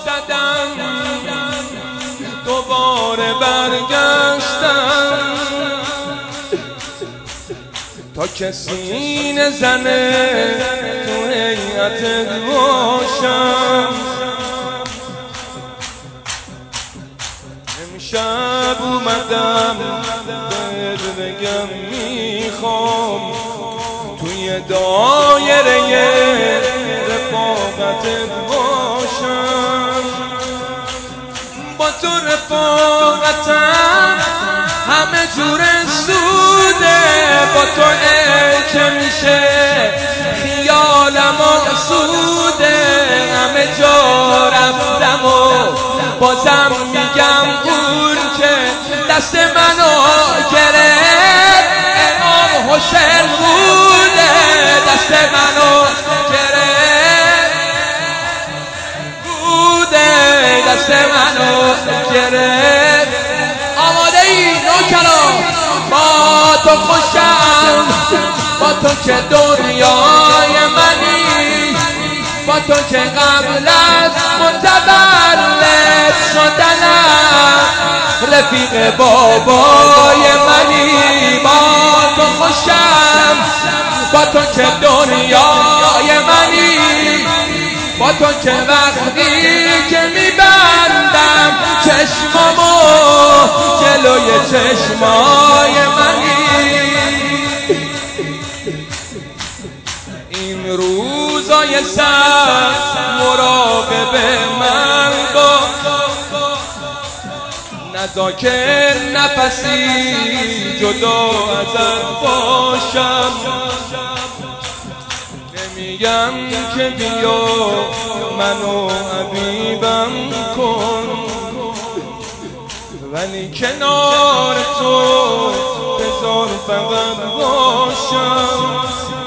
زدم دوباره برگشتم تا کسی نزنه تو هیئتت باشم. امشب اومدم بهت بگم میخوام توی دایره رفاقتت باشم. با تو رفاقتم همه جور سوده، با تو که میشه خیالم آسوده. همه جا رفتم و بازم میگم اون که دست منو گرفت امام حسین بوده. دست منو گرفت بوده، دست منو گرفت. آماده ای نوکران؟ با تو خوشم، با تو که دنیای منی، با تو که قبل از متولد شدنم رفیق بابای منی. با تو خوشم، با تو که دنیای منی، با تو که وقتی که میبندم چشمامو جلوی چشمای منی. این روزای سخت مراقب من باش، نذار که نفسی جدا ازت باشم. نمیگم که بیا منو حبیبم کن، ولی کنار تو بذار فقط باشم.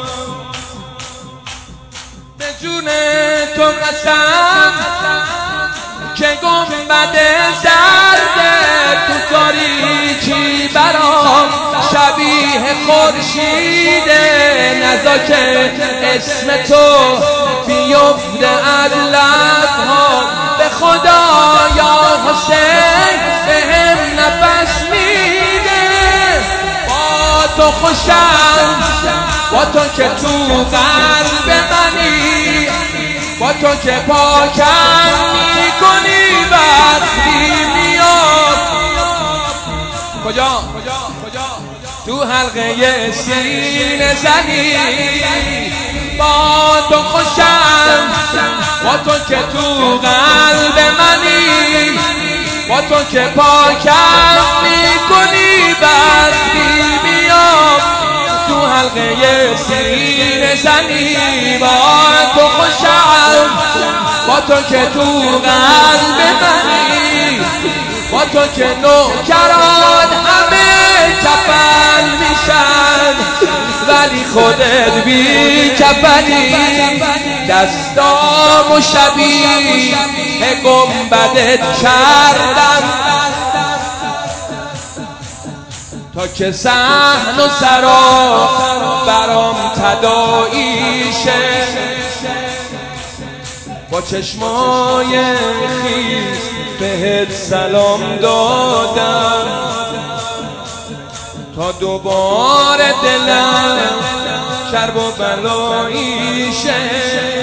به جون تو قسم که گنبد زرده تو تاریکی برام شبیه خورشیده. نذار که اسم تو بیفته از لب‌ها، به خدا یا حسین بهم نفس میده. با تو خوشم، با تو که تو قلب منی، با تو که پاکم میکنی وقتی میاد. کجا؟ تو حلقه سینه زنی. با تو خوشم، با تو که تو قلب منی، با تو که پاکم میکنی وقتی میام. تو حلقه سینه زنی. با تو خوشم، با تو که تو قلب منی، با تو که نوکران همه کفن میشن، ولی خودت بی کفنی. دستامو شبیه گنبدت کردم تا که صحن و سرا برام تداعی شه. با چشمای خیس بهت سلام دادم تا دوباره دلم کرب و بلایی شه.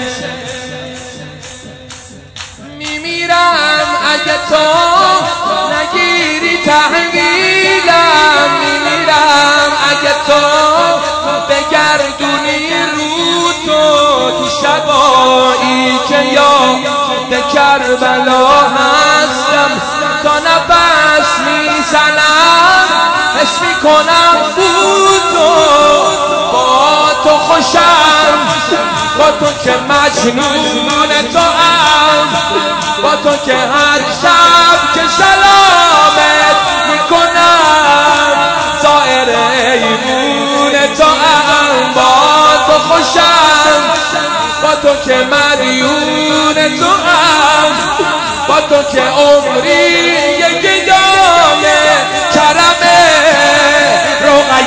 میمیرم اگه تو نگیری تحویلم، میمیرم اگه تو بگردونی رو تو شبایی که یاد کربلا هستم. تا نفس میزنم حس میکنم تو. با تو خوشم، با تو که مجنون تو هم، با تو که هر شب که سلامت میکنم زائر ایمون تو هم. با تو خوشم، با تو که مدیون تو هم، با تو که عمری گدای کرمه روغای